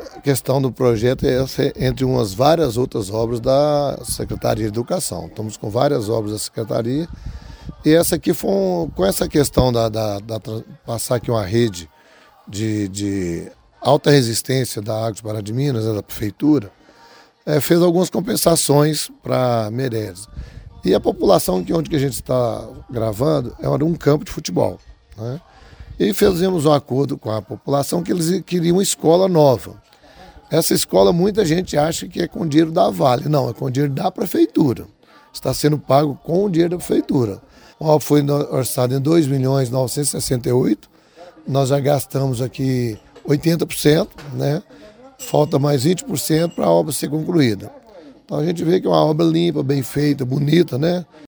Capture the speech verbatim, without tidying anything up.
a questão do projeto é essa, entre umas várias outras obras da Secretaria de Educação. Estamos com várias obras da Secretaria e essa aqui foi um, com essa questão da, da, da passar aqui uma rede de, de alta resistência da Águas Pará de Minas, né, da Prefeitura, é, fez algumas compensações para Meireles. E a população que onde que a gente está gravando era um campo de futebol, né? E fizemos um acordo com a população que eles queriam uma escola nova. Essa escola muita gente acha que é com dinheiro da Vale. Não, é com dinheiro da Prefeitura. Está sendo pago com o dinheiro da Prefeitura. O obra foi orçado em dois milhões novecentos e sessenta e oito. Nós já gastamos aqui oitenta por cento, né? Falta mais vinte por cento para a obra ser concluída. Então a gente vê que é uma obra limpa, bem feita, bonita, né?